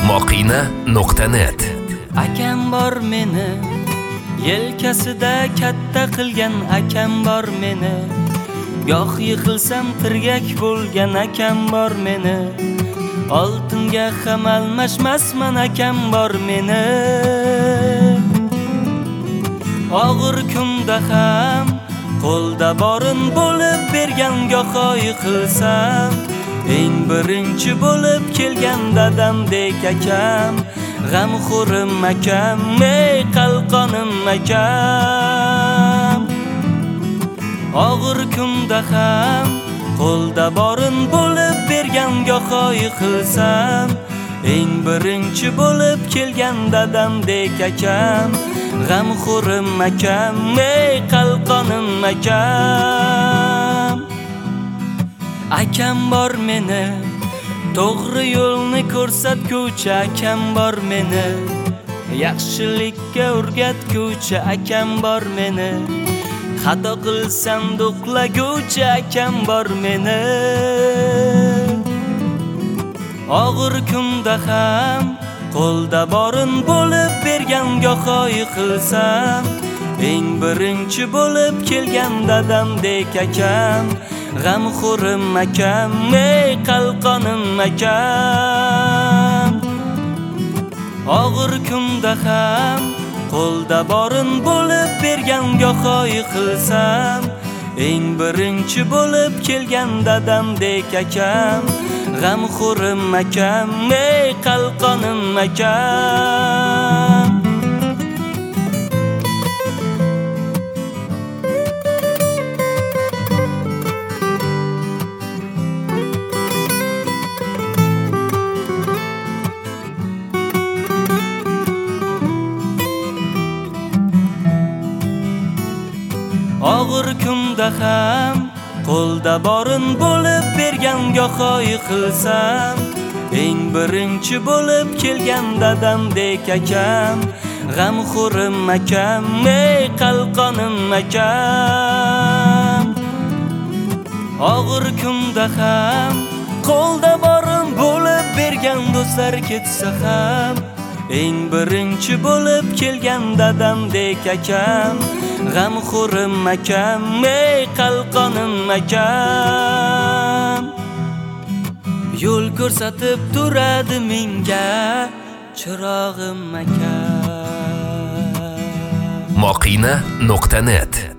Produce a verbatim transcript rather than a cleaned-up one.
moqina nuqta net. Akam bor meni, yelkasida katta qilgan akam bor meni. Goh yiqilsam tirgak bo'lgan akam bor meni. Oltinga ham almashmasman akam bor meni. Og'ir kunda ham qo'lda borin bo'lib bergan, goho yiqilsam eng birinchi bo'lib kelgan dadamdek akam, g'amxo'rim akam, ey qalqonim akam. Og'ir kunda ham qo'lda borin bo'lib bergan, goho yiqilsam eng birinchi bo'lib kelgan dadamdek akam, g'amxo'rim akam, ey qalqonim akam. Akam bor meni, to'g'ri yo'lni ko'rsatguvchi akam bor meni. Yaxshilikka o'rgatguvchi akam bor meni. Xato qilsam do'qlaguvchi akam bor meni. Og'ir kunda ham qo'lda borin bo'lib bergan, goho yiqilsam eng birinchi bo'lib kelgan dadamdek akam, g'amxo'rim akam, ey qalqonim akam. Og'ir kunda ham qo'lda borin bo'lib bergan, goho yiqilsam eng birinchi bo'lib kelgan dadamdek akam, g'amxo'rim akam, ey qalqonim akam. Og'ir kunda ham qo'lda borin bo'lib bergan, goho yiqilsam eng birinchi bo'lib kelgan dadamdek akam, g'amxo'rim akam, ey qalqonim akam. Og'ir kunda ham qo'lda borin bo'lib bergan, do'stlar ketsa ham eng birinchi bo'lib kelgan dadamdek akam, g'amxo'rim akam, ey qalqonim akam. Yo'l ko'rsatib turadi menga chirog'im akam. moqina nuqta net